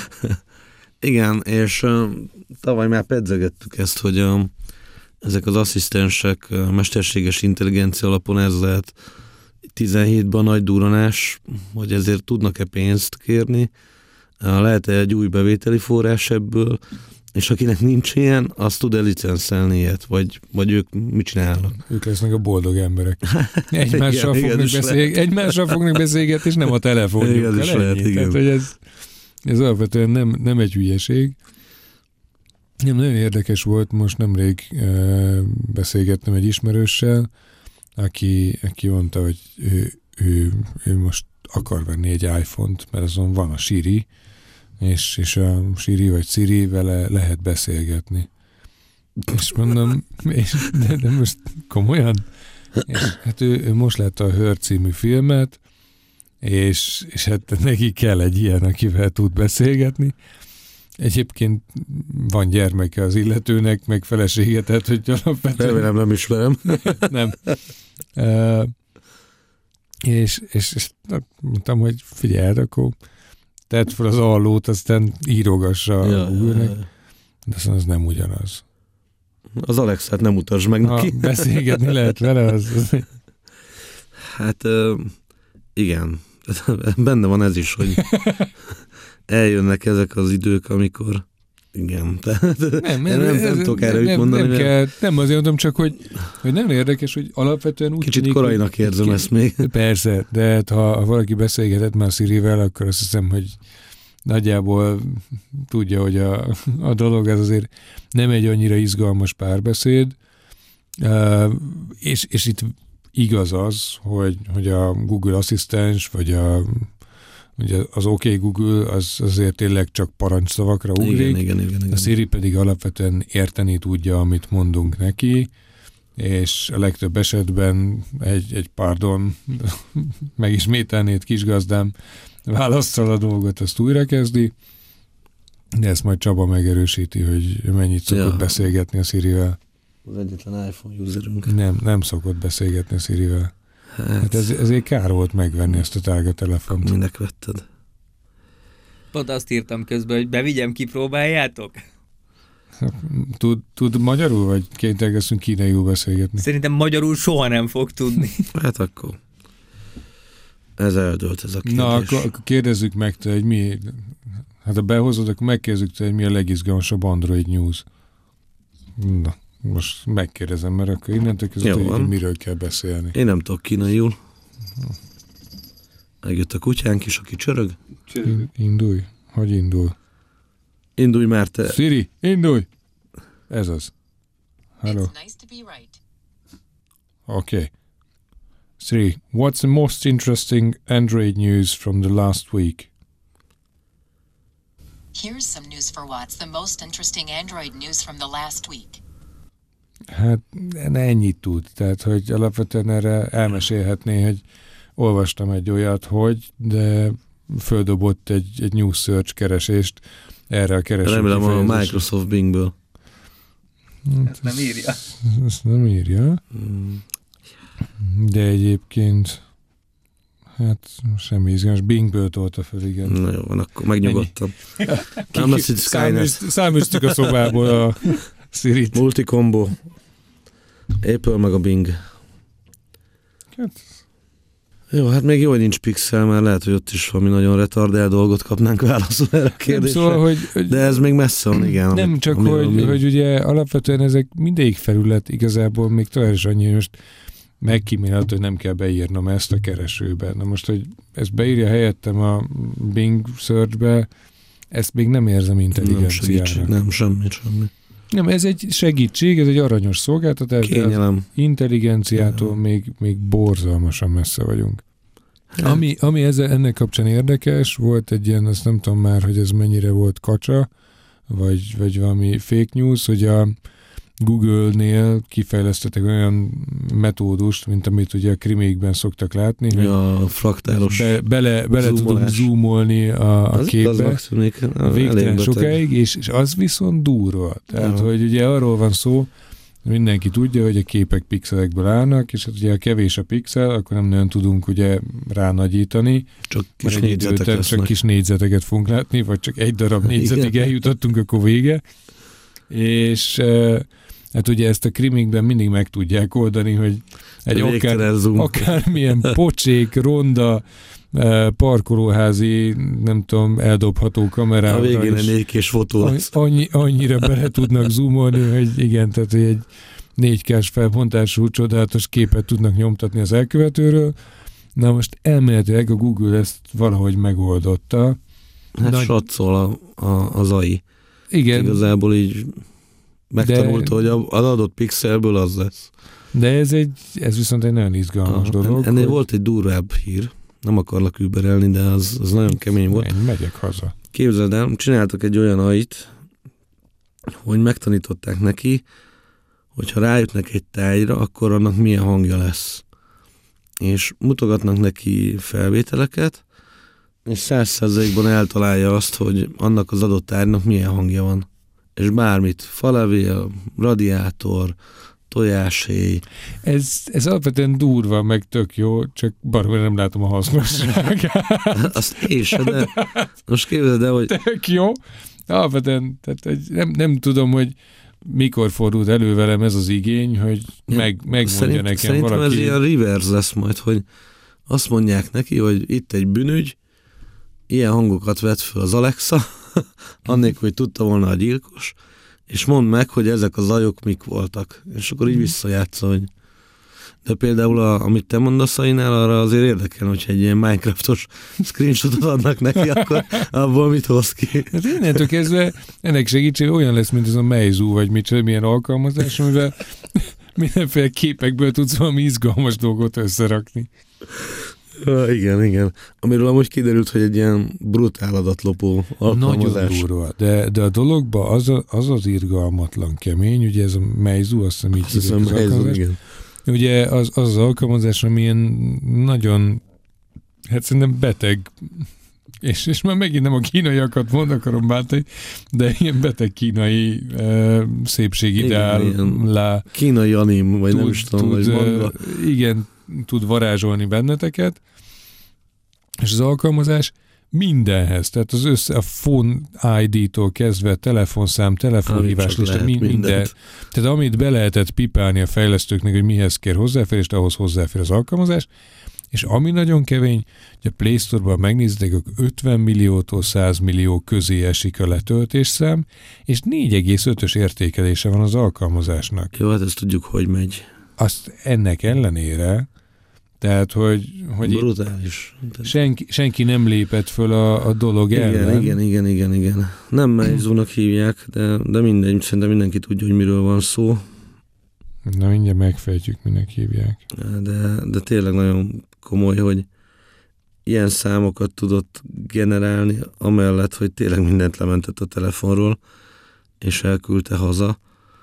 Igen, és uh, tavaly már pedzegettük ezt, hogy uh, ezek az asszisztensek uh, mesterséges intelligencia alapon ez lehet tizenhétben nagy duranás, hogy ezért tudnak-e pénzt kérni, uh, lehet-e egy új bevételi forrás ebből, és akinek nincs ilyen, azt tud-e licenszelni ilyet, vagy, vagy ők mit csinálnak? Ők lesznek a boldog emberek. Egymással, igen, fognak, beszélg- egymással fognak beszélgetni, és nem a telefonjukkal. Igen, lehet, igen. Tehát, hogy ez, ez alapvetően nem, nem egy hülyeség. Nem, nagyon érdekes volt, most nemrég e, beszélgettem egy ismerőssel, aki, aki mondta, hogy ő, ő, ő most akar venni egy iPhone-t, mert azon van a Siri, és, és a Siri vagy Siri vele lehet beszélgetni. És mondom, és, de, de most komolyan? És hát ő, ő most látta a Her című filmet, és, és hát neki kell egy ilyen, akivel tud beszélgetni. Egyébként van gyermeke az illetőnek, meg felesége, tehát hogy alapvetően... Remélem nem ismerem. Nem. Uh, és, és, és mondtam, hogy figyeld, akkor tedd fel az allót, aztán írogassa ja, a Google-nek. Ja, ja. De aztán az nem ugyanaz. Az Alexát nem utasd meg neki. Ha beszélgetni lehet vele, az... az... Hát uh, igen. Benne van ez is, hogy eljönnek ezek az idők, amikor igen. Tehát nem, nem, nem, nem tudok erre nem, mondani. Nem, kell, nem azért mondom, csak hogy, hogy nem érdekes, hogy alapvetően úgy... Kicsit tűnik, korainak érzem ezt még. Persze, de hát, ha, ha valaki beszélgetett már Sirivel, akkor azt hiszem, hogy nagyjából tudja, hogy a, a dolog ez azért nem egy annyira izgalmas párbeszéd, uh, és, és itt igaz az, hogy, hogy a Google asszisztens, vagy a, ugye az OK Google az azért tényleg csak parancsszavakra ugrik, igen, igen, igen, igen. A Siri pedig alapvetően érteni tudja, amit mondunk neki, és a legtöbb esetben egy, egy pardon, megismételnéd kisgazdám, válasszal a dolgot, azt újra kezdi, de ezt majd Csaba megerősíti, hogy mennyit szokott ja. beszélgetni a Sirivel. Az egyetlen iPhone userünk. Nem, nem szokott beszélgetni a Sirivel. Hát, hát ez, ezért kár volt megvenni ezt a tárga telefont. Minek vetted? Pont azt írtam közben, hogy bevigyem, kipróbáljátok? Tud, tud magyarul, vagy kénytelgeszünk kínaiul beszélgetni? Szerintem magyarul soha nem fog tudni. Hát akkor ez eldőlt ez a kérdés. Na, akkor, akkor kérdezzük meg te, hogy mi, hát ha behozod, akkor megkérdezzük te, hogy mi a legizgalmasabb Android news. Na, most megkérdezem, mert akkor innentől között, hogy, hogy miről kell beszélni. Én nem tudok kínaiul. Megjött a kutyánk is, aki csörög. csörög. Indulj. Hogy indul? Indulj már te. Siri, indulj! Ez az. Hello. Nice to be right. Okay. Siri, what's the most interesting Android news from the last week? Here's some news for what's the most interesting Android news from the last week. Hát ne ennyit tud. Tehát, hogy alapvetően erre elmesélhetné, hogy olvastam egy olyat, hogy, de földobott egy, egy New Search keresést erre a kereső Remélem kifejezésre. a Microsoft Bingből. Ezt nem írja. Ezt nem írja. De egyébként hát semmi izgalmas. Bingből tolta fel, igen. Na jó, van, akkor megnyugodtam. Nem lesz itt Skynet. Száműztük a szobából a Siri-t. Multikombo. Apple meg a Bing. Hát, jó, hát még jó, hogy nincs Pixel, mert lehet, hogy ott is valami nagyon retardál dolgot kapnánk válaszol erre a kérdésre. Szóval, hogy, hogy de ez még messze van, igen. Nem amit, csak, amiről hogy, még... hogy ugye alapvetően ezek mindegyik felület igazából még tovább is annyi, hogy most megkímélt, hogy nem kell beírnom ezt a keresőbe. Na most, hogy ezt beírja helyettem a Bing Searchbe, ezt még nem érzem intelligenciának. Nem, nem, semmi, semmi. Nem, ez egy segítség, ez egy aranyos szolgáltatás, Kényelem. de intelligenciától még, még borzalmasan messze vagyunk. Hát. Ami, ami ezzel, ennek kapcsán érdekes, volt egy ilyen, azt nem tudom már, hogy ez mennyire volt kacsa, vagy, vagy valami fake news, hogy a Google-nél kifejlesztettek olyan metódust, mint amit ugye a krimékben szoktak látni. Ja, a fraktálos be, bele, bele tudunk zoomolni a, a az, képbe az végtelen sokáig, és, és az viszont durva. Tehát, ja. hogy ugye arról van szó, mindenki tudja, hogy a képek pixelekből állnak, és hát ugye ha kevés a pixel, akkor nem nagyon tudunk ugye ránagyítani. Csak kis négyzetek lesznek. Csak kis négyzeteket fogunk látni, vagy csak egy darab négyzetig eljutottunk, akkor vége. És hát ugye ezt a krimikben mindig meg tudják oldani, hogy egy akár, akármilyen pocsék, ronda, parkolóházi, nem tudom, eldobható kamerával. A végén egy négy-kés fotó lesz. Annyi, annyira bele tudnak zoomolni, hogy igen, tehát hogy egy négy kás felbontású csodálatos képet tudnak nyomtatni az elkövetőről. Na most elméletileg a Google ezt valahogy megoldotta. Hát Nagy... satszol a, a, az á i. Igen. Igazából így megtanulta, de... hogy az adott pixelből az lesz. De ez, egy, ez viszont egy nagyon izgalmas ah, dolog. Ennél hogy... volt egy durvább hír. Nem akarlak überelni, de az, az nagyon kemény volt. Én megyek haza. Képzeld el, csináltak egy olyan á i-t, hogy megtanították neki, hogyha rájutnak egy tájra, akkor annak milyen hangja lesz. És mutogatnak neki felvételeket, és száz százalékban eltalálja azt, hogy annak az adott tájnak milyen hangja van. És bármit, falevél, radiátor, tojáshéj. Ez, ez alapvetően durva, meg tök jó, csak baromira nem látom a hasznosságát. Azt én sem, de most képzeld el, hogy... Tök jó. Alapvetően tehát nem, nem tudom, hogy mikor fordult elő velem ez az igény, hogy meg, megmondja Szerint, nekem szerintem valaki. Szerintem ez ilyen reverse lesz majd, hogy azt mondják neki, hogy itt egy bűnügy, ilyen hangokat vett fel az Alexa, annélkül, hogy tudta volna a gyilkos, és mondd meg, hogy ezek a zajok mik voltak. És akkor így visszajátsza, hogy... De például, a, amit te mondasz ainál, arra azért érdekel, hogyha egy ilyen Minecraftos screenshotot adnak neki, akkor abból mit hoz ki? Hát innentől kezdve ennek segítség olyan lesz, mint ez a Meizu, vagy mit, milyen alkalmazás, amivel mindenféle képekből tudsz valami izgalmas dolgot összerakni. Ja, igen, igen. Amiről amúgy kiderült, hogy egy ilyen brutál adatlopó alkalmazás. Nagyon durva, de, de a dologban az, a, az az irgalmatlan kemény, ugye ez a Meizu, azt hiszem így hívják az alkalmazás. Igen. Ugye az, az az alkalmazás, ami ilyen nagyon, hát szerintem beteg, és, és már megint nem a kínaiakat mond, akarom bántani, de ilyen beteg kínai uh, szépségideál. Kínai anim, vagy tud, nem is tudom, tud, vagy manga. Igen, tud varázsolni benneteket, és az alkalmazás mindenhez, tehát az össze, a phone i dé-tól kezdve telefonszám, telefonhívás lista, mind, minden. Tehát amit be lehetett pipálni a fejlesztőknek, hogy mihez kér hozzáférést, ahhoz hozzáfér az alkalmazás, és ami nagyon kevény, hogy a Play Store-ban megnézték, akkor ötven milliótól száz millió közé esik a letöltésszám, és négy egész ötös értékelése van az alkalmazásnak. Jó, hát ezt tudjuk, hogy megy. Azt ennek ellenére, tehát, hogy, hogy brutális. Senki, senki nem lépett föl a, a dolog igen, ellen. Igen, igen, igen, igen. Nem Meizu-nak hívják, de, de mindegy, szerintem mindenki tudja, hogy miről van szó. Na, mindjárt megfejtjük, minek hívják. De, de tényleg nagyon komoly, hogy ilyen számokat tudott generálni, amellett, hogy tényleg mindent lementett a telefonról, és elküldte haza.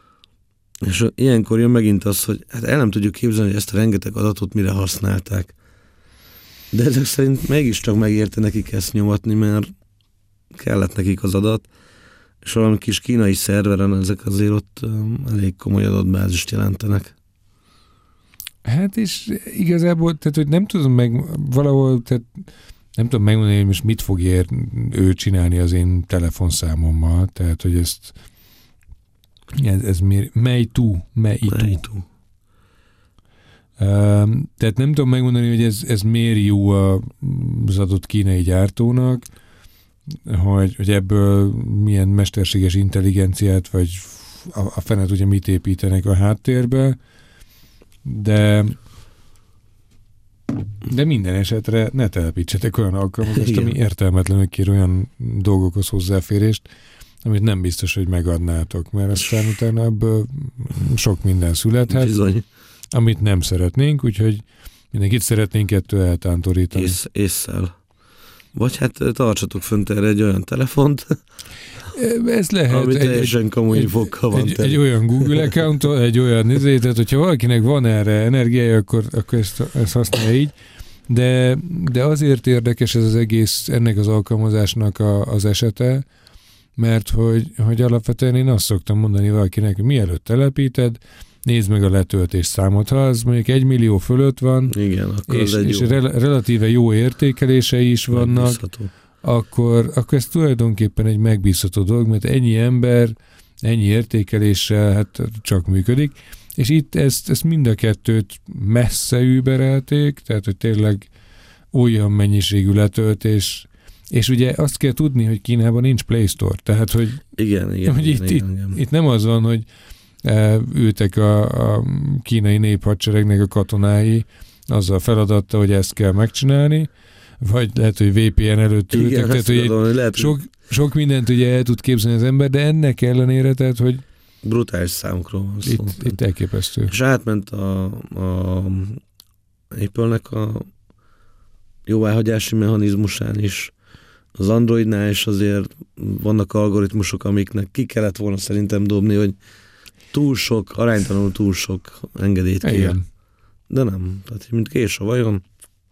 És ilyenkor jön megint az, hogy hát el nem tudjuk képzelni, hogy ezt a rengeteg adatot mire használták. De ezek szerint mégiscsak megérte nekik ezt nyomatni, mert kellett nekik az adat, és valami kis kínai szerveren ezek azért ott elég komoly adatbázist jelentenek. Hát és igazából, tehát hogy nem tudom meg valahol, tehát nem tudom megmondani, hogy most mit fog ér ő csinálni az én telefonszámommal, tehát hogy ezt ez, ez miért, mely tú, mely tú. Uh, tehát nem tudom megmondani, hogy ez, ez miért jó az adott kínai gyártónak, hogy, hogy ebből milyen mesterséges intelligenciát, vagy a, a fene tudja mit építenek a háttérbe, de de minden esetre ne telepítsetek olyan alkalmazást, ami értelmetlenül kér olyan dolgokhoz hozzáférést, amit nem biztos, hogy megadnátok, mert aztán utána ebből sok minden születhet, bizony, amit nem szeretnénk, úgyhogy mindenkit szeretnénk ettől eltántorítani. Ész, ésszel. Vagy hát tartsatok fönt erre egy olyan telefont, ez lehet. Ami egy, teljesen komoly infokkal van. Egy, egy olyan Google account, egy olyan nézé, tehát hogyha valakinek van erre energiája, akkor, akkor ezt, ezt használja így. De, de azért érdekes ez az egész, ennek az alkalmazásnak a, az esete, mert hogy, hogy alapvetően én azt szoktam mondani valakinek, hogy mielőtt telepíted, nézd meg a letöltés számot. Ha az mondjuk egy millió fölött van, igen, akkor és, egy és jó. re, relatíve jó értékelései is vannak, akkor, akkor ez tulajdonképpen egy megbízható dolog, mert ennyi ember, ennyi értékeléssel hát csak működik, és itt ezt, ezt mind a kettőt messze überelték, tehát hogy tényleg olyan mennyiségű letöltés, és ugye azt kell tudni, hogy Kínában nincs Play Store, tehát hogy, igen, igen, hogy igen, itt, igen, itt, igen. itt nem az van, hogy e, ültek a, a kínai néphadseregnek a katonái azzal feladatta, hogy ezt kell megcsinálni, vagy lehet, hogy vé pé en előtt ültek, igen, tehát hogy tudom, lehet, sok, sok mindent ugye el tud képzelni az ember, de ennek ellenére, tehát hogy brutális számokról van szó. Itt, itt elképesztő. És átment a, a Apple-nek a jóváhagyási mechanizmusán is. Az Androidnál is azért vannak algoritmusok, amiknek ki kellett volna szerintem dobni, hogy túl sok, aránytalanul túl sok engedélyt kér. Igen. De nem. Tehát, mint kés a vajon.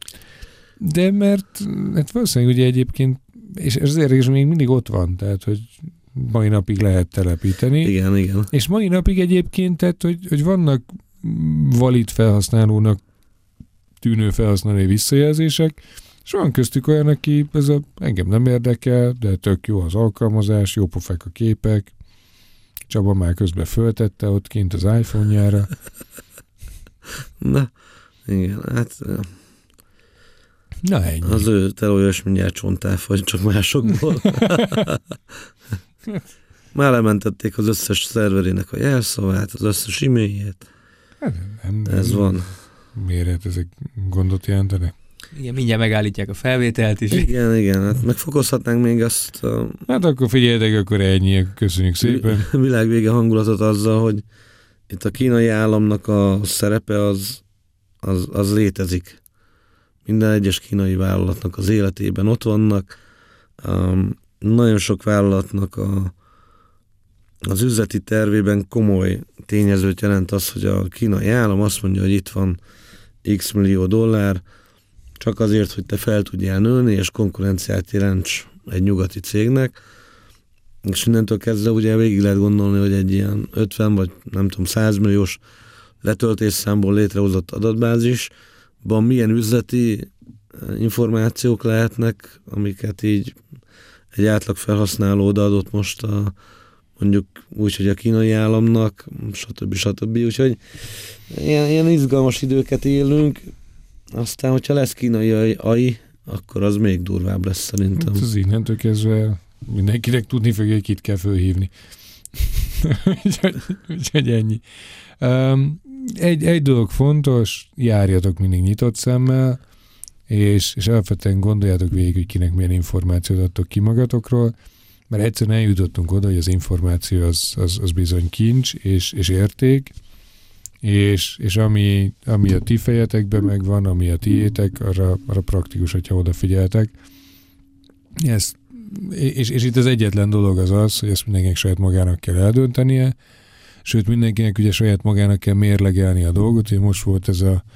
De mert hát valószínűleg ugye egyébként, és ez érdekes, még mindig ott van, tehát, hogy mai napig lehet telepíteni. Igen, igen. És mai napig egyébként, tehát, hogy, hogy vannak valid felhasználónak tűnő felhasználói visszajelzések, és van köztük olyan, aki ez a, engem nem érdekel, de tök jó az alkalmazás, jó pofák a képek. Csaba már közben föltette ott kint az iPhone-jára. Na, igen, hát na ennyi. az ő telójas mindjárt csontáf, vagy csak másokból. Már lementették az összes szerverének a jelszavát, az összes e-mailjét. Hát, nem, nem, Ez van. Miért ezek gondot jelentenek? Igen, mindjárt megállítják a felvételt is. Igen, igen, hát megfokozhatnánk még azt a Hát akkor figyeljetek, akkor ennyi, köszönjük szépen. világvége hangulatot azzal, hogy itt a kínai államnak a szerepe az, az, az létezik. Minden egyes kínai vállalatnak az életében ott vannak. Um, nagyon sok vállalatnak a, az üzleti tervében komoly tényezőt jelent az, hogy a kínai állam azt mondja, hogy itt van x millió dollár, csak azért, hogy te fel tudjál nőni, és konkurenciát jelents egy nyugati cégnek. És innentől kezdve ugye végig lehet gondolni, hogy egy ilyen ötven vagy nem tudom száz milliós letöltésszámból létrehozott adatbázisban milyen üzleti információk lehetnek, amiket így egy átlag felhasználó odaadott most a, mondjuk úgy, hogy a kínai államnak, stb. stb. Úgyhogy ilyen, ilyen izgalmas időket élünk, aztán, hogyha lesz kínai á i, akkor az még durvább lesz szerintem. Hát az innentől kezdve mindenkinek tudni fogja, hogy kit kell fölhívni. úgyhogy, úgyhogy ennyi. Um, egy, egy dolog fontos, járjatok mindig nyitott szemmel, és, és alapvetően gondoljátok végig, hogy kinek milyen információt adtok ki magatokról, mert egyszerűen eljutottunk oda, hogy az információ az, az, az bizony kincs és, és érték, és, és ami, ami a ti fejetekben megvan, ami a tiétek, arra, arra praktikus, hogyha odafigyeltek. Ez, és, és itt az egyetlen dolog az az, hogy ezt mindenkinek saját magának kell eldöntenie, sőt mindenkinek ugye saját magának kell mérlegelni a dolgot, hogy most volt ez a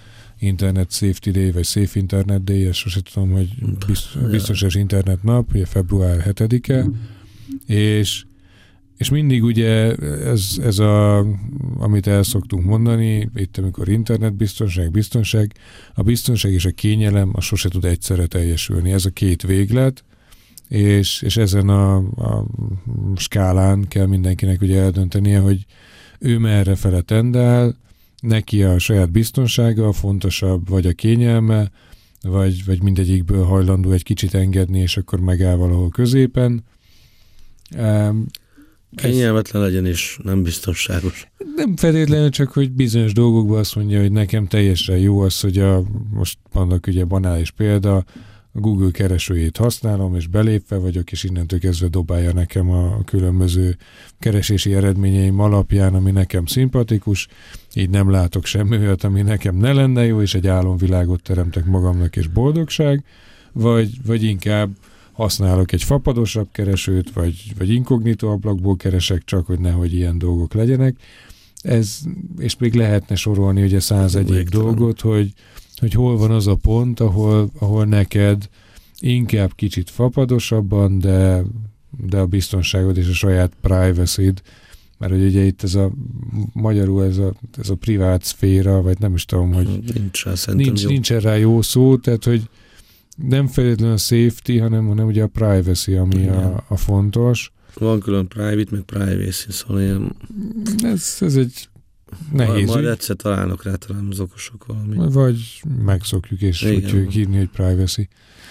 Internet Safety Day, vagy Safe Internet Day, ezt sose tudom, hogy biztonságos internet nap, ugye február hetedike, és, és mindig ugye ez, ez a, amit el szoktunk mondani, itt amikor internetbiztonság, biztonság, a biztonság és a kényelem az sose tud egyszerre teljesülni. Ez a két véglet, és, és ezen a, a skálán kell mindenkinek ugye eldöntenie, hogy ő merre fele tendál, neki a saját biztonsága a fontosabb, vagy a kényelme, vagy, vagy mindegyikből hajlandó egy kicsit engedni, és akkor megáll valahol középen. Um, Kényelmetlen legyen és nem biztonságos. Nem feltétlenül, csak hogy bizonyos dolgokban azt mondja, hogy nekem teljesen jó az, hogy a, most vannak ugye banális példa, a Google keresőjét használom, és belépve vagyok, és innentől kezdve dobálja nekem a különböző keresési eredményeim alapján, ami nekem szimpatikus, így nem látok semmi olyat, ami nekem ne lenne jó, és egy álomvilágot teremtek magamnak, és boldogság, vagy, vagy inkább használok egy fapadosabb keresőt, vagy, vagy inkognitó ablakból keresek, csak hogy nehogy ilyen dolgok legyenek. Ez, és még lehetne sorolni ugye száz egyéb dolgot, hogy hogy hol van az a pont, ahol, ahol neked inkább kicsit fapadosabban, de, de a biztonságod és a saját privacy-d, mert hogy ugye itt ez a magyarul ez a, ez a privát szféra, vagy nem is tudom, hogy nincs, nincs, nincs rá jó szó, tehát hogy nem feltétlenül a safety, hanem, hanem ugye a privacy, ami a, a fontos. Van külön private, meg privacy, szóval ilyen... Ez, ez egy nehéz. Majd egyszer találnak rá talán az okosok valami. Vagy megszokjuk, és igen, úgy tudjuk hívni, hogy privacy.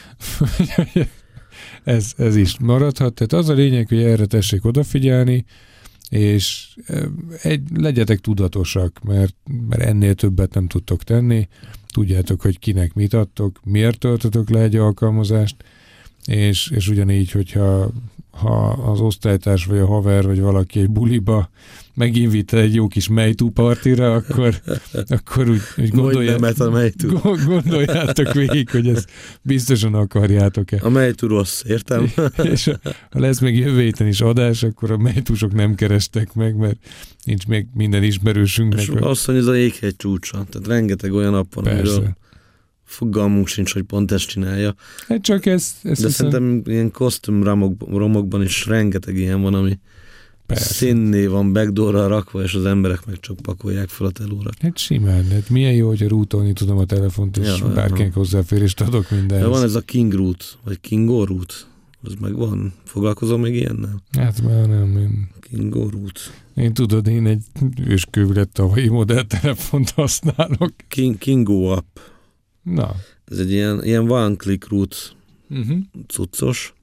ez, ez is maradhat. Tehát az a lényeg, hogy erre tessék odafigyelni, és egy, legyetek tudatosak, mert, mert ennél többet nem tudtok tenni. Tudjátok, hogy kinek mit adtok, miért töltötök le egy alkalmazást, és, és ugyanígy, hogyha ha az osztálytárs, vagy a haver, vagy valaki egy buliba meginvite egy jó kis mejtú partira, akkor, akkor úgy, úgy gondoljátok, gondoljátok végig, hogy ezt biztosan akarjátok-e. A mejtú rossz, értem? És ha lesz még jövő héten is adás, akkor a mejtúsok nem kerestek meg, mert nincs még minden ismerősünknek. És azt mondja, ez a jéghegy csúcsa, tehát rengeteg olyan nap van, amiről fogalmunk sincs, hogy pont ezt csinálja. Hát csak ez... ez De hiszem... szerintem ilyen kosztüm romokban is rengeteg ilyen van, ami színné van backdoorra rakva, és az emberek meg csak pakolják fel a telóra. Hát simán, hát milyen jó, hogyha rootolni tudom a telefont, és ja, bárkinek hozzáférést adok mindenhez. Ja, van ez a King Root, vagy Kingo Root, az meg van. Foglalkozom még ilyennel? Hát már nem. Én... Kingo Root. Én tudod, én egy őskövület tavalyi modelltelefont használok. King, Kingo App. Na. Ez egy ilyen, ilyen one-click root uh-huh. cuccos,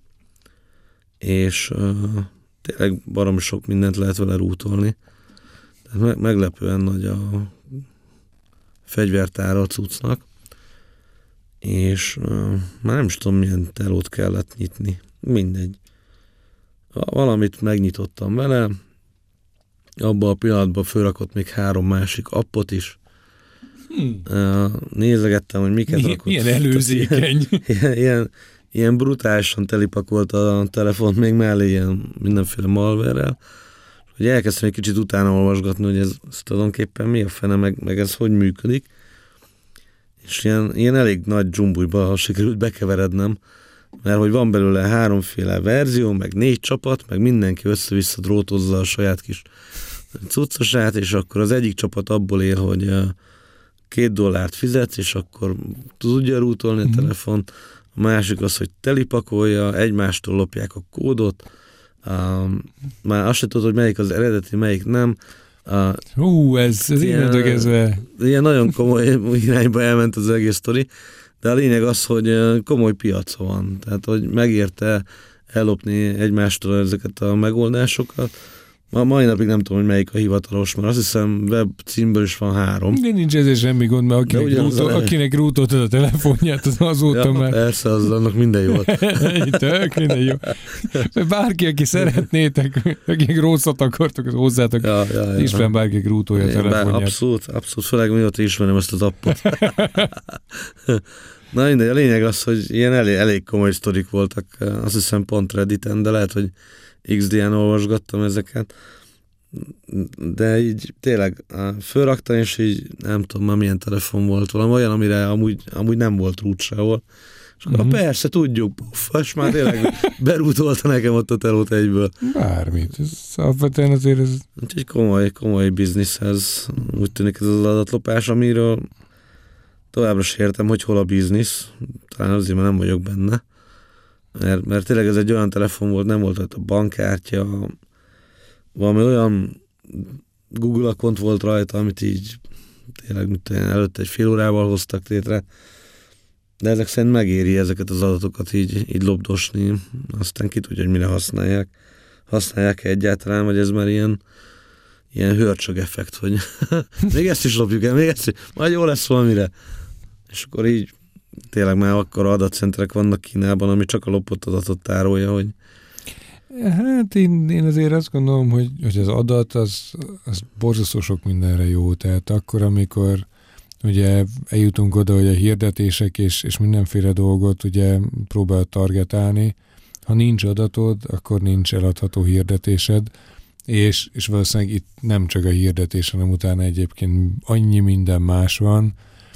és uh, tényleg baromi sok mindent lehet vele rootolni. Tehát me- meglepően nagy a fegyvertára a cuccnak, és uh, már nem is tudom, milyen telót kellett nyitni. Mindegy. Valamit megnyitottam vele, abban a pillanatban fölrakott még három másik appot is. Hmm. Uh, nézegettem, hogy miket milyen, rakott. Milyen előzékeny. Ilyen, ilyen, ilyen brutálisan telipakolt a telefont még mellé ilyen mindenféle malware-rel, hogy elkezdtem egy kicsit utána olvasgatni, hogy ez, ez tulajdonképpen mi a fene, meg, meg ez hogy működik. És ilyen, ilyen elég nagy dzsumbujba sikerült bekeverednem, mert hogy van belőle háromféle verzió, meg négy csapat, meg mindenki össze-vissza drótozza a saját kis cuccosát, és akkor az egyik csapat abból él, hogy két dollárt fizetsz, és akkor tudja rootolni a telefont. A másik az, hogy telipakolja, egymástól lopják a kódot. Um, már azt sem tudod, hogy melyik az eredeti, melyik nem. Hú, uh, ez, ez ilyen, ilyen, ilyen nagyon komoly irányba elment az egész sztori, de a lényeg az, hogy komoly piaca van. Tehát, hogy megérte ellopni egymástól ezeket a megoldásokat. Ma mai napig nem tudom, hogy melyik a hivatalos, mert azt hiszem web címből is van három. De nincs ezért semmi gond, mert akinek, rútol, akinek rútoltad a telefonját, az azóta ja, már... Persze, az annak minden jó. Tök, minden jó. Bárki, aki szeretnétek, akinek rosszat akartok, az hozzátok. Ja, ja, ja. Ismerem bárki, aki rútolja a telefonját. Abszolút, abszolút, főleg mióta ismerem ezt az appot. Na mindegy, a lényeg az, hogy ilyen elég, elég komoly sztorik voltak, azt hiszem pont Redditen, de lehet, hogy iksz dé en olvasgattam ezeket. de így tényleg fölraktam, és így nem tudom már milyen telefon volt, valami olyan, amire amúgy, amúgy nem volt rút sehol. És akkor mm-hmm. persze, tudjuk, puff, és már tényleg berútolta nekem ott a telót egyből. Bármit, ez alapvetően azért ez... Úgyhogy komoly, komoly bizniszhez úgy tűnik ez az adatlopás, amiről továbbra sem értem, hogy hol a biznisz. Talán azért, mert nem vagyok benne. Mert, mert tényleg ez egy olyan telefon volt, nem volt ott a bankkártya, valami olyan Google account volt rajta, amit így tényleg mint előtte egy fél órával hoztak létre. De ezek szerint megéri ezeket az adatokat így, így lopdosni, aztán ki tudja, hogy mire használják. Használják egyáltalán, vagy ez már ilyen, ilyen hörcsög effekt, hogy még ezt is lopjuk el, még ezt is, majd jó lesz valamire. És akkor így tényleg már akkor adatcentrek vannak Kínában, ami csak a lopott adatot tárolja, hogy... Hát én, én azért azt gondolom, hogy, hogy az adat az, az borzasztó sok mindenre jó. Tehát akkor, amikor ugye eljutunk oda, hogy a hirdetések és, és mindenféle dolgot ugye próbál targetálni. Ha nincs adatod, akkor nincs eladható hirdetésed, és, és valószínűleg itt nem csak a hirdetés, hanem utána egyébként annyi minden más van,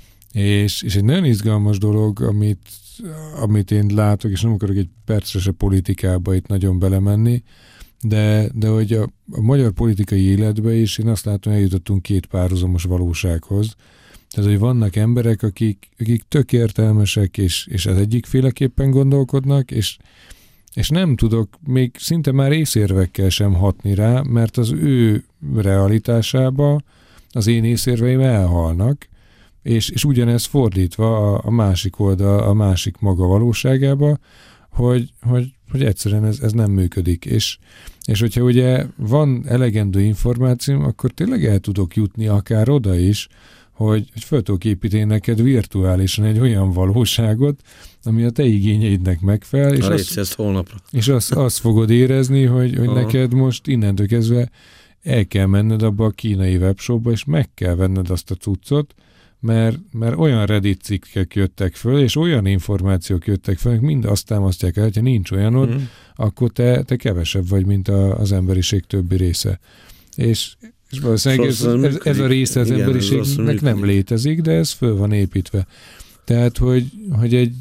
és, és egy nagyon izgalmas dolog, amit, amit én látok, és nem akarok egy percre se politikába itt nagyon belemenni, de, de hogy a, a magyar politikai életbe is én azt látom, hogy eljutottunk két párhuzamos valósághoz. Tehát, hogy vannak emberek, akik, akik tök értelmesek, és, és az egyikféleképpen gondolkodnak, és, és nem tudok még szinte már észérvekkel sem hatni rá, mert az ő realitásába az én észérveim elhalnak, és, és ugyanez fordítva a, a másik oldal, a másik maga valóságába, hogy, hogy, hogy egyszerűen ez, ez nem működik. És, és hogyha ugye van elegendő információm, akkor tényleg el tudok jutni akár oda is, hogy, hogy fel tudok építeni neked virtuálisan egy olyan valóságot, ami a te igényeidnek megfelel, és, azt, ezt holnapra. és azt, azt fogod érezni, hogy, hogy neked most innentől kezdve el kell menned abba a kínai webshopba, és meg kell venned azt a cuccot, mert, mert olyan Reddit cikkek jöttek föl, és olyan információk jöttek föl, mind azt támasztják el, hogyha nincs olyanod, mm. akkor te, te kevesebb vagy, mint a, az emberiség többi része. És És valószínűleg ez, ez, ez a része az igen, emberiségnek nem létezik, de ez föl van építve. Tehát, hogy, hogy egy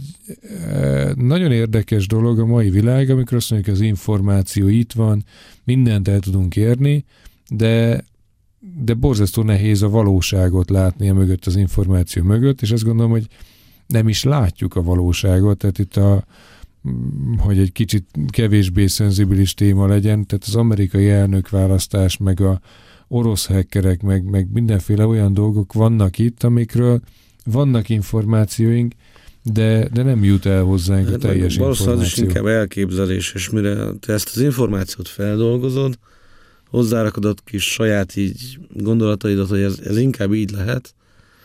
e, nagyon érdekes dolog a mai világ, amikor azt mondjuk, az információ itt van, mindent el tudunk érni, de, de borzasztó nehéz a valóságot látni a mögött, az információ mögött, és azt gondolom, hogy nem is látjuk a valóságot, tehát itt a hogy egy kicsit kevésbé szenzibilis téma legyen, tehát az amerikai elnökválasztás, meg a orosz hackerek, meg, meg mindenféle olyan dolgok vannak itt, amikről vannak információink, de, de nem jut el hozzánk hát a teljes információ. Valószínűleg is inkább elképzelés, és mire te ezt az információt feldolgozod, hozzárakod a kis saját így gondolataidat, hogy ez, ez inkább így lehet,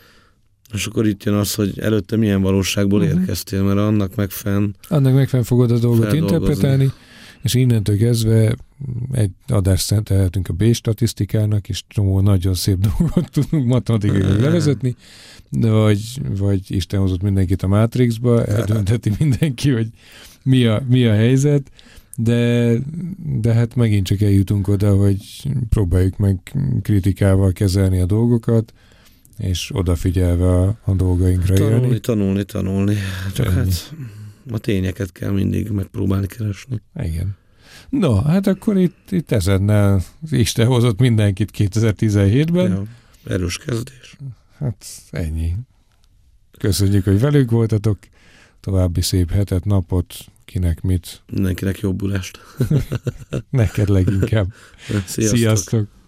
és akkor itt jön az, hogy előtte milyen valóságból uh-huh. érkeztél, mert annak megfelelően Annak megfelelően fogod a dolgot interpretálni, és innentől kezdve egy adást szentelhetünk a B-statisztikának, és csomó nagyon szép dolgot tudunk matematikailag levezetni, de vagy, vagy Isten hozott mindenkit a Matrixba, eldöntheti mindenki, hogy mi a, mi a helyzet, de, de hát megint csak eljutunk oda, hogy próbáljuk meg kritikával kezelni a dolgokat, és odafigyelve a, a dolgainkra tanulni, élni. Tanulni, tanulni, Csak Ennyi. hát a tényeket kell mindig megpróbálni keresni. Igen. No, hát akkor itt, itt ezennel Isten hozott mindenkit kétezer-tizenhétben. Ja, erős kezdés. Hát ennyi. Köszönjük, hogy velük voltatok. További szép hetet, napot, kinek mit. Mindenkinek jobbulást. Neked leginkább. Sziasztok. Sziasztok.